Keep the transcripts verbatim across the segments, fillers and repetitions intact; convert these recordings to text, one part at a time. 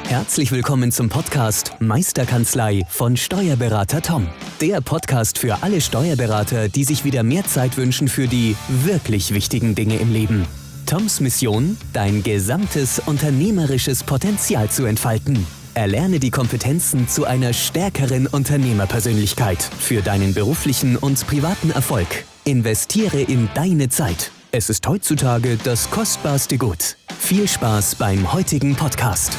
Herzlich willkommen zum Podcast Meisterkanzlei von Steuerberater Tom. Der Podcast für alle Steuerberater, die sich wieder mehr Zeit wünschen für die wirklich wichtigen Dinge im Leben. Toms Mission, dein gesamtes unternehmerisches Potenzial zu entfalten. Erlerne die Kompetenzen zu einer stärkeren Unternehmerpersönlichkeit für deinen beruflichen und privaten Erfolg. Investiere in deine Zeit. Es ist heutzutage das kostbarste Gut. Viel Spaß beim heutigen Podcast.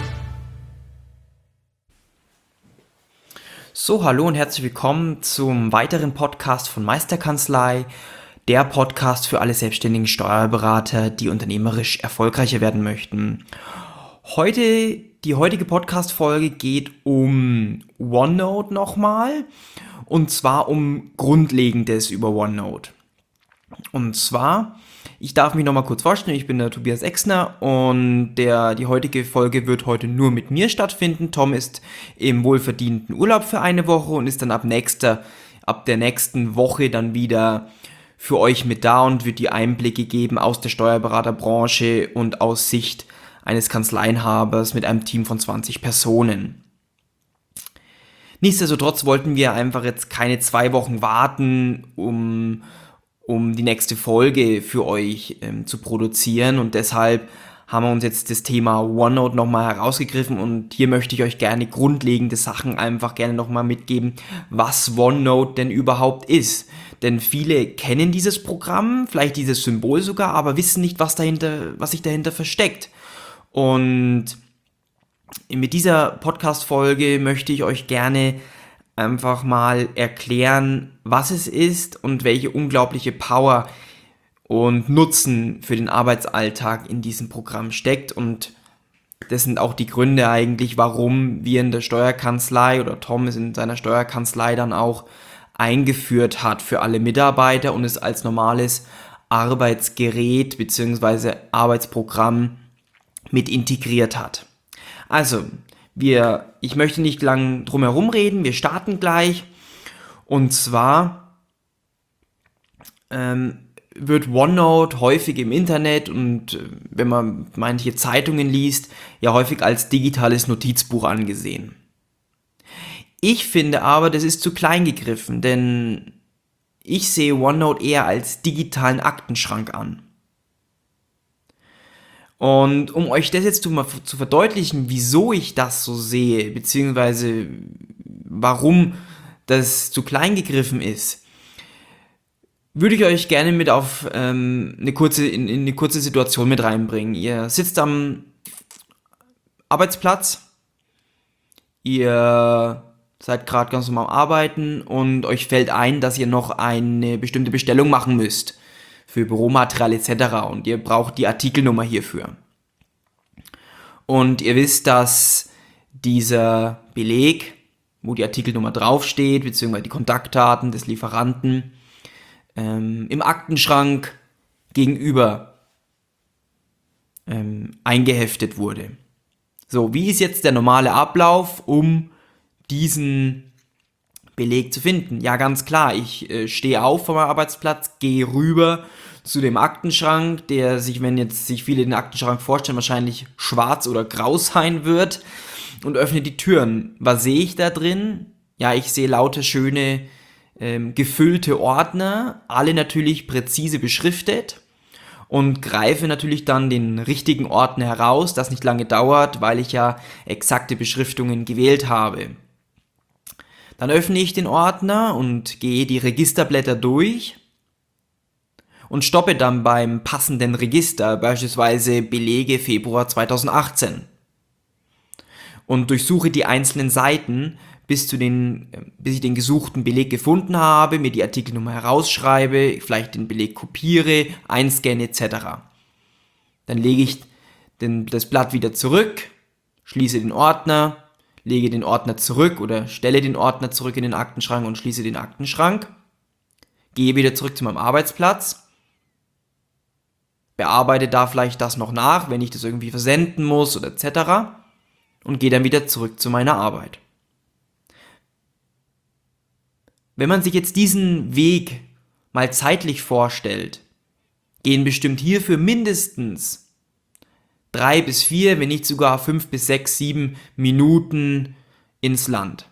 So, hallo und herzlich willkommen zum weiteren Podcast von Meisterkanzlei, der Podcast für alle selbstständigen Steuerberater, die unternehmerisch erfolgreicher werden möchten. Heute, die heutige Podcast-Folge geht um OneNote nochmal, und zwar um Grundlegendes über OneNote. Und zwar, ich darf mich nochmal kurz vorstellen, ich bin der Tobias Exner und der, die heutige Folge wird heute nur mit mir stattfinden. Tom ist im wohlverdienten Urlaub für eine Woche und ist dann ab nächster, ab der nächsten Woche dann wieder für euch mit da und wird die Einblicke geben aus der Steuerberaterbranche und aus Sicht eines Kanzleienhabers mit einem Team von zwanzig Personen. Nichtsdestotrotz wollten wir einfach jetzt keine zwei Wochen warten, um um die nächste Folge für euch ähm, zu produzieren, und deshalb haben wir uns jetzt das Thema OneNote nochmal herausgegriffen, und hier möchte ich euch gerne grundlegende Sachen einfach gerne nochmal mitgeben, was OneNote denn überhaupt ist. Denn viele kennen dieses Programm, vielleicht dieses Symbol sogar, aber wissen nicht, was dahinter, was sich dahinter versteckt. Und mit dieser Podcast-Folge möchte ich euch gerne einfach mal erklären, was es ist und welche unglaubliche Power und Nutzen für den Arbeitsalltag in diesem Programm steckt. Und das sind auch die Gründe eigentlich, warum wir in der Steuerkanzlei oder Tom es in seiner Steuerkanzlei dann auch eingeführt hat für alle Mitarbeiter und es als normales Arbeitsgerät bzw. Arbeitsprogramm mit integriert hat. Also, Wir, ich möchte nicht lang drum herum reden, wir starten gleich. Und zwar ähm, wird OneNote häufig im Internet und äh, wenn man manche Zeitungen liest, ja häufig als digitales Notizbuch angesehen. Ich finde aber, das ist zu klein gegriffen, denn ich sehe OneNote eher als digitalen Aktenschrank an. Und um euch das jetzt zu, zu verdeutlichen, wieso ich das so sehe, beziehungsweise warum das zu klein gegriffen ist, würde ich euch gerne mit auf ähm, eine kurze, in, in eine kurze Situation mit reinbringen. Ihr sitzt am Arbeitsplatz, ihr seid gerade ganz normal am Arbeiten und euch fällt ein, dass ihr noch eine bestimmte Bestellung machen müsst für Büromaterial et cetera. Und ihr braucht die Artikelnummer hierfür. Und ihr wisst, dass dieser Beleg, wo die Artikelnummer draufsteht, beziehungsweise die Kontaktdaten des Lieferanten, ähm, im Aktenschrank gegenüber ähm, eingeheftet wurde. So, wie ist jetzt der normale Ablauf, um diesen Beleg zu finden? Ja, ganz klar, ich äh, stehe auf von meinem Arbeitsplatz, gehe rüber zu dem Aktenschrank, der sich, wenn jetzt sich viele den Aktenschrank vorstellen, wahrscheinlich schwarz oder grau sein wird, und öffne die Türen. Was sehe ich da drin? Ja, ich sehe lauter schöne ähm, gefüllte Ordner, alle natürlich präzise beschriftet, und greife natürlich dann den richtigen Ordner heraus, das nicht lange dauert, weil ich ja exakte Beschriftungen gewählt habe. Dann öffne ich den Ordner und gehe die Registerblätter durch und stoppe dann beim passenden Register, beispielsweise Belege Februar zweitausendachtzehn. Und durchsuche die einzelnen Seiten, bis, zu den, bis ich den gesuchten Beleg gefunden habe, mir die Artikelnummer herausschreibe, vielleicht den Beleg kopiere, einscanne et cetera. Dann lege ich den, das Blatt wieder zurück, schließe den Ordner, lege den Ordner zurück oder stelle den Ordner zurück in den Aktenschrank und schließe den Aktenschrank, gehe wieder zurück zu meinem Arbeitsplatz, bearbeite da vielleicht das noch nach, wenn ich das irgendwie versenden muss oder et cetera und gehe dann wieder zurück zu meiner Arbeit. Wenn man sich jetzt diesen Weg mal zeitlich vorstellt, gehen bestimmt hierfür mindestens drei bis vier, wenn nicht sogar fünf bis sechs, sieben Minuten ins Land.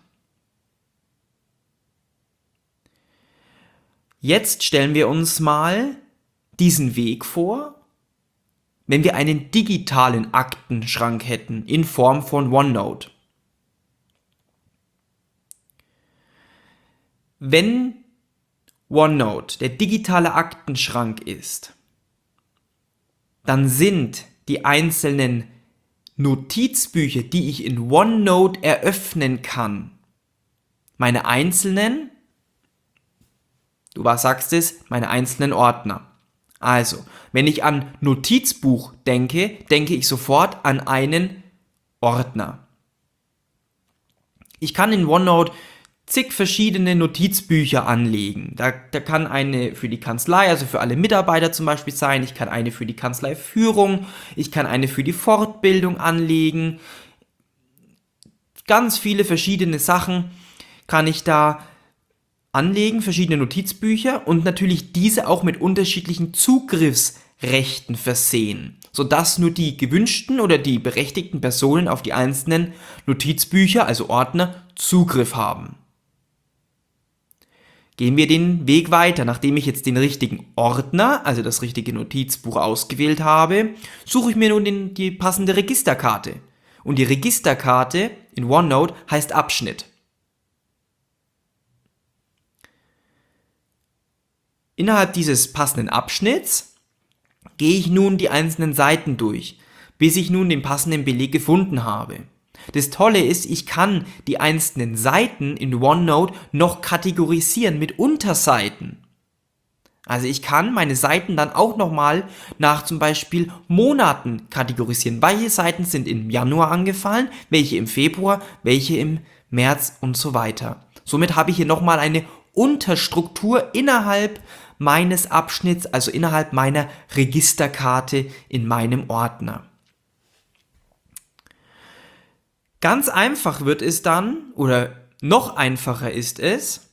Jetzt stellen wir uns mal diesen Weg vor, wenn wir einen digitalen Aktenschrank hätten in Form von OneNote. Wenn OneNote der digitale Aktenschrank ist, dann sind die einzelnen Notizbücher, die ich in OneNote eröffnen kann, meine einzelnen, du was sagst es, meine einzelnen Ordner. Also, wenn ich an Notizbuch denke, denke ich sofort an einen Ordner. Ich kann in OneNote zig verschiedene Notizbücher anlegen. Da, da kann eine für die Kanzlei, also für alle Mitarbeiter zum Beispiel sein. Ich kann eine für die Kanzleiführung, ich kann eine für die Fortbildung anlegen. Ganz viele verschiedene Sachen kann ich da anlegen, verschiedene Notizbücher und natürlich diese auch mit unterschiedlichen Zugriffsrechten versehen, sodass nur die gewünschten oder die berechtigten Personen auf die einzelnen Notizbücher, also Ordner, Zugriff haben. Gehen wir den Weg weiter. Nachdem ich jetzt den richtigen Ordner, also das richtige Notizbuch ausgewählt habe, suche ich mir nun den, die passende Registerkarte. Und die Registerkarte in OneNote heißt Abschnitt. Innerhalb dieses passenden Abschnitts gehe ich nun die einzelnen Seiten durch, bis ich nun den passenden Beleg gefunden habe. Das Tolle ist, ich kann die einzelnen Seiten in OneNote noch kategorisieren mit Unterseiten. Also ich kann meine Seiten dann auch nochmal nach zum Beispiel Monaten kategorisieren. Welche Seiten sind im Januar angefallen, welche im Februar, welche im März und so weiter. Somit habe ich hier nochmal eine Unterstruktur innerhalb meines Abschnitts, also innerhalb meiner Registerkarte in meinem Ordner. Ganz einfach wird es dann, oder noch einfacher ist es,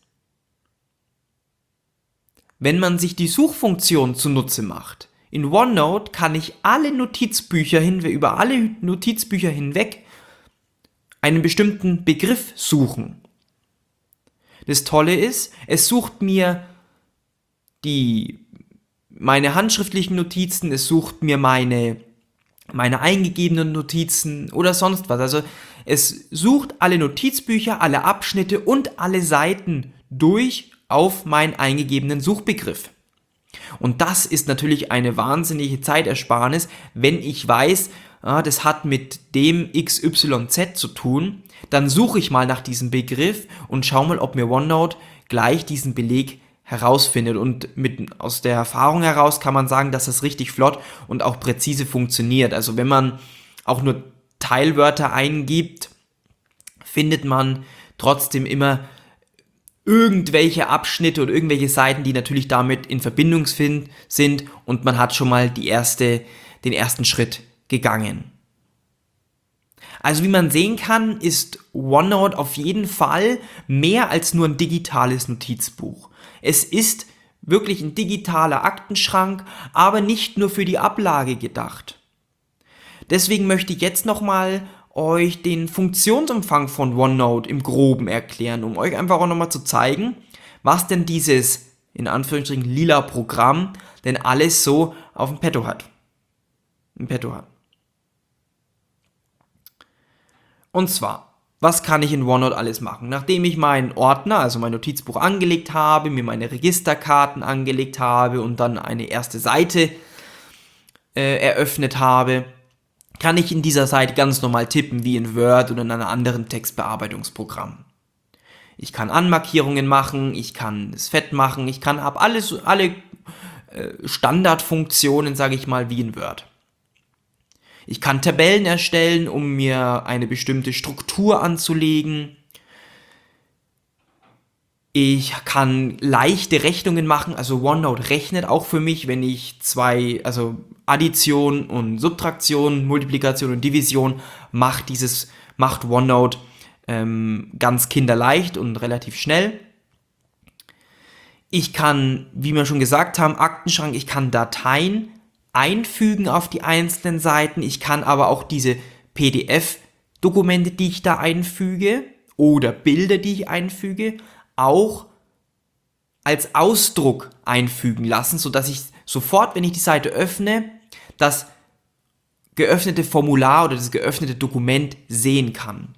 wenn man sich die Suchfunktion zunutze macht. In OneNote kann ich alle Notizbücher hinweg, über alle Notizbücher hinweg einen bestimmten Begriff suchen. Das Tolle ist, es sucht mir die, meine handschriftlichen Notizen, es sucht mir meine, meine eingegebenen Notizen oder sonst was. Also es sucht alle Notizbücher, alle Abschnitte und alle Seiten durch auf meinen eingegebenen Suchbegriff. Und das ist natürlich eine wahnsinnige Zeitersparnis, wenn ich weiß, ah, das hat mit dem X Y Z zu tun, dann suche ich mal nach diesem Begriff und schaue mal, ob mir OneNote gleich diesen Beleg herausfindet. Und mit, aus der Erfahrung heraus kann man sagen, dass das richtig flott und auch präzise funktioniert. Also wenn man auch nur Teilwörter eingibt, findet man trotzdem immer irgendwelche Abschnitte oder irgendwelche Seiten, die natürlich damit in Verbindung sind und man hat schon mal die erste, den ersten Schritt gegangen. Also wie man sehen kann, ist OneNote auf jeden Fall mehr als nur ein digitales Notizbuch. Es ist wirklich ein digitaler Aktenschrank, aber nicht nur für die Ablage gedacht. Deswegen möchte ich jetzt nochmal euch den Funktionsumfang von OneNote im Groben erklären, um euch einfach auch nochmal zu zeigen, was denn dieses, in Anführungsstrichen, lila Programm denn alles so auf dem Petto hat. Im Petto hat. Und zwar, was kann ich in OneNote alles machen? Nachdem ich meinen Ordner, also mein Notizbuch angelegt habe, mir meine Registerkarten angelegt habe und dann eine erste Seite äh, eröffnet habe, kann ich in dieser Seite ganz normal tippen, wie in Word oder in einem anderen Textbearbeitungsprogramm. Ich kann Anmarkierungen machen, ich kann es fett machen, ich kann ab alles, alle äh, Standardfunktionen, sage ich mal, wie in Word. Ich kann Tabellen erstellen, um mir eine bestimmte Struktur anzulegen. Ich kann leichte Rechnungen machen, also OneNote rechnet auch für mich, wenn ich zwei, also Addition und Subtraktion, Multiplikation und Division macht dieses, macht OneNote ähm, ganz kinderleicht und relativ schnell. Ich kann, wie wir schon gesagt haben, Aktenschrank, ich kann Dateien einfügen auf die einzelnen Seiten. Ich kann aber auch diese P D F-Dokumente, die ich da einfüge, oder Bilder, die ich einfüge, auch als Ausdruck einfügen lassen, sodass ich sofort, wenn ich die Seite öffne, das geöffnete Formular oder das geöffnete Dokument sehen kann.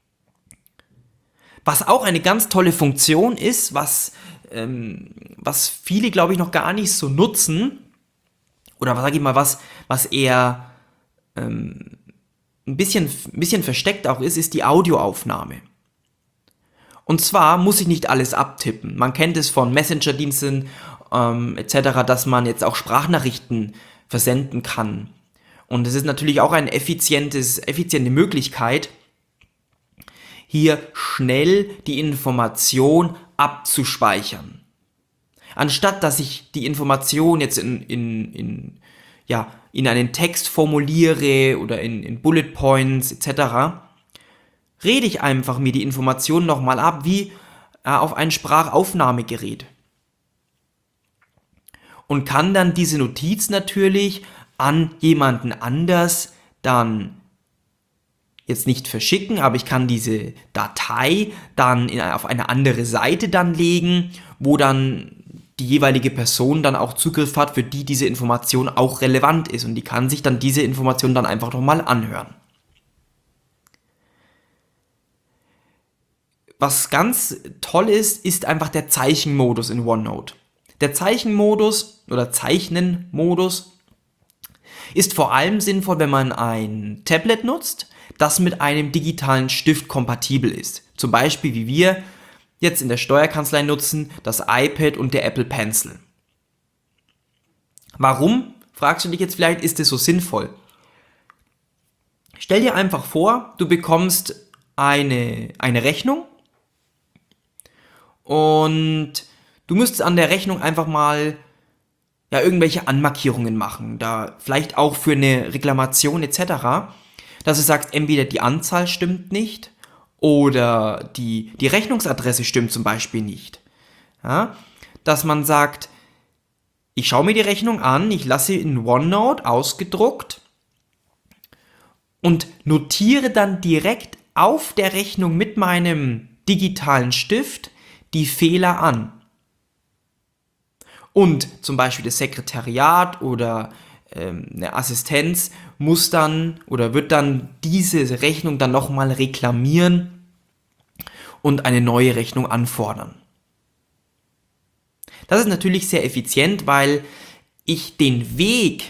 Was auch eine ganz tolle Funktion ist, was, ähm, was viele, glaube ich, noch gar nicht so nutzen, oder sage ich mal, was, was eher ähm, ein bisschen, ein bisschen versteckt auch ist, ist die Audioaufnahme. Und zwar muss ich nicht alles abtippen. Man kennt es von Messenger-Diensten ähm, et cetera, dass man jetzt auch Sprachnachrichten versenden kann. Und es ist natürlich auch eine effizientes, effiziente Möglichkeit, hier schnell die Information abzuspeichern. Anstatt dass ich die Information jetzt in, in, in, ja, in einen Text formuliere oder in, in Bullet Points et cetera, rede ich einfach mir die Information nochmal ab, wie äh, auf ein Sprachaufnahmegerät. Und kann dann diese Notiz natürlich an jemanden anders dann jetzt nicht verschicken, aber ich kann diese Datei dann in, auf eine andere Seite dann legen, wo dann die jeweilige Person dann auch Zugriff hat, für die diese Information auch relevant ist. Und die kann sich dann diese Information dann einfach nochmal anhören. Was ganz toll ist, ist einfach der Zeichenmodus in OneNote. Der Zeichenmodus oder Zeichnenmodus ist vor allem sinnvoll, wenn man ein Tablet nutzt, das mit einem digitalen Stift kompatibel ist. Zum Beispiel wie wir jetzt in der Steuerkanzlei nutzen, das iPad und der Apple Pencil. Warum, fragst du dich jetzt vielleicht, ist es so sinnvoll? Stell dir einfach vor, du bekommst eine, eine Rechnung und du müsstest an der Rechnung einfach mal ja, irgendwelche Anmarkierungen machen, da vielleicht auch für eine Reklamation et cetera, dass du sagst, entweder die Anzahl stimmt nicht oder die, die Rechnungsadresse stimmt zum Beispiel nicht. Ja? Dass man sagt, ich schaue mir die Rechnung an, ich lasse sie in OneNote ausgedruckt und notiere dann direkt auf der Rechnung mit meinem digitalen Stift die Fehler an. Und zum Beispiel das Sekretariat oder ähm, eine Assistenz muss dann oder wird dann diese Rechnung dann nochmal reklamieren und eine neue Rechnung anfordern. Das ist natürlich sehr effizient, weil ich den Weg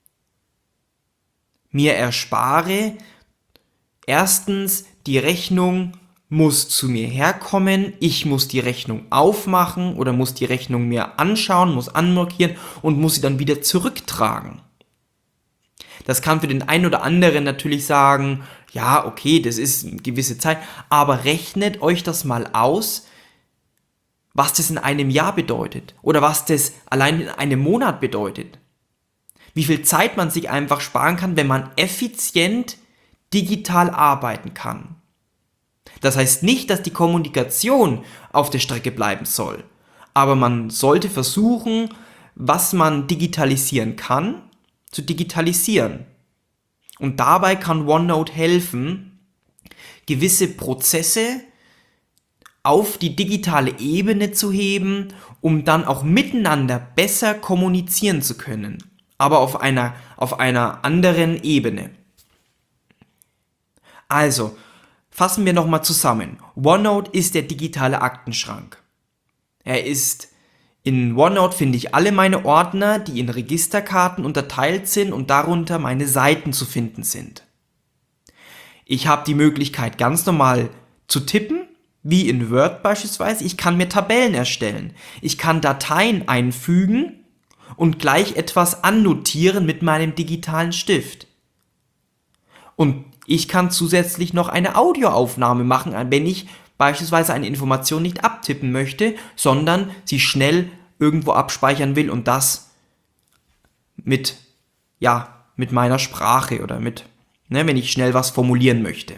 mir erspare. Erstens, die Rechnung muss zu mir herkommen, ich muss die Rechnung aufmachen oder muss die Rechnung mir anschauen, muss anmarkieren und muss sie dann wieder zurücktragen. Das kann für den einen oder anderen natürlich sagen, ja, okay, das ist eine gewisse Zeit, aber rechnet euch das mal aus, was das in einem Jahr bedeutet oder was das allein in einem Monat bedeutet. Wie viel Zeit man sich einfach sparen kann, wenn man effizient digital arbeiten kann. Das heißt nicht, dass die Kommunikation auf der Strecke bleiben soll, aber man sollte versuchen, was man digitalisieren kann, zu digitalisieren. Und dabei kann OneNote helfen, gewisse Prozesse auf die digitale Ebene zu heben, um dann auch miteinander besser kommunizieren zu können, aber auf einer, auf einer anderen Ebene. Also, fassen wir nochmal zusammen. OneNote ist der digitale Aktenschrank. Er ist, in OneNote finde ich alle meine Ordner, die in Registerkarten unterteilt sind und darunter meine Seiten zu finden sind. Ich habe die Möglichkeit, ganz normal zu tippen, wie in Word beispielsweise. Ich kann mir Tabellen erstellen. Ich kann Dateien einfügen und gleich etwas annotieren mit meinem digitalen Stift. Und ich kann zusätzlich noch eine Audioaufnahme machen, wenn ich beispielsweise eine Information nicht abtippen möchte, sondern sie schnell irgendwo abspeichern will und das mit, ja, mit meiner Sprache oder mit, ne, wenn ich schnell was formulieren möchte.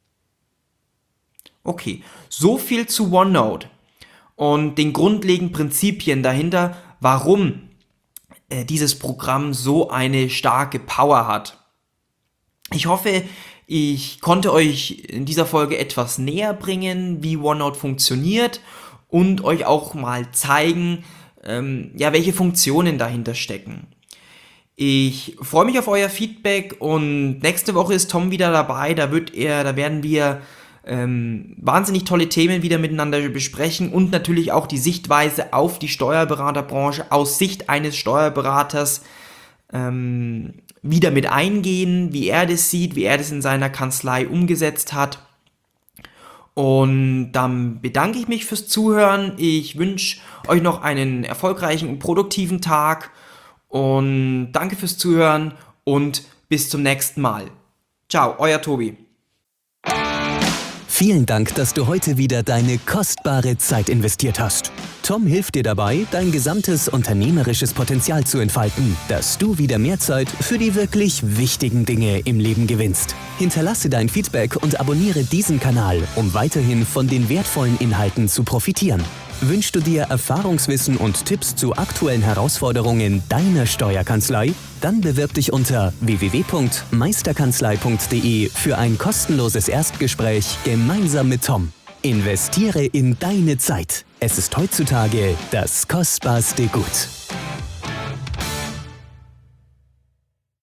Okay, so viel zu OneNote und den grundlegenden Prinzipien dahinter, warum äh, dieses Programm so eine starke Power hat. Ich hoffe, ich konnte euch in dieser Folge etwas näher bringen, wie OneNote funktioniert und euch auch mal zeigen, ähm, ja, welche Funktionen dahinter stecken. Ich freue mich auf euer Feedback und nächste Woche ist Tom wieder dabei. Da wird er, da werden wir ähm, wahnsinnig tolle Themen wieder miteinander besprechen und natürlich auch die Sichtweise auf die Steuerberaterbranche aus Sicht eines Steuerberaters ähm, wieder mit eingehen, wie er das sieht, wie er das in seiner Kanzlei umgesetzt hat. Und dann bedanke ich mich fürs Zuhören. Ich wünsche euch noch einen erfolgreichen und produktiven Tag und danke fürs Zuhören und bis zum nächsten Mal. Ciao, euer Tobi. Vielen Dank, dass du heute wieder deine kostbare Zeit investiert hast. Tom hilft dir dabei, dein gesamtes unternehmerisches Potenzial zu entfalten, dass du wieder mehr Zeit für die wirklich wichtigen Dinge im Leben gewinnst. Hinterlasse dein Feedback und abonniere diesen Kanal, um weiterhin von den wertvollen Inhalten zu profitieren. Wünschst du dir Erfahrungswissen und Tipps zu aktuellen Herausforderungen deiner Steuerkanzlei? Dann bewirb dich unter w w w punkt meisterkanzlei punkt d e für ein kostenloses Erstgespräch gemeinsam mit Tom. Investiere in deine Zeit. Es ist heutzutage das kostbarste Gut.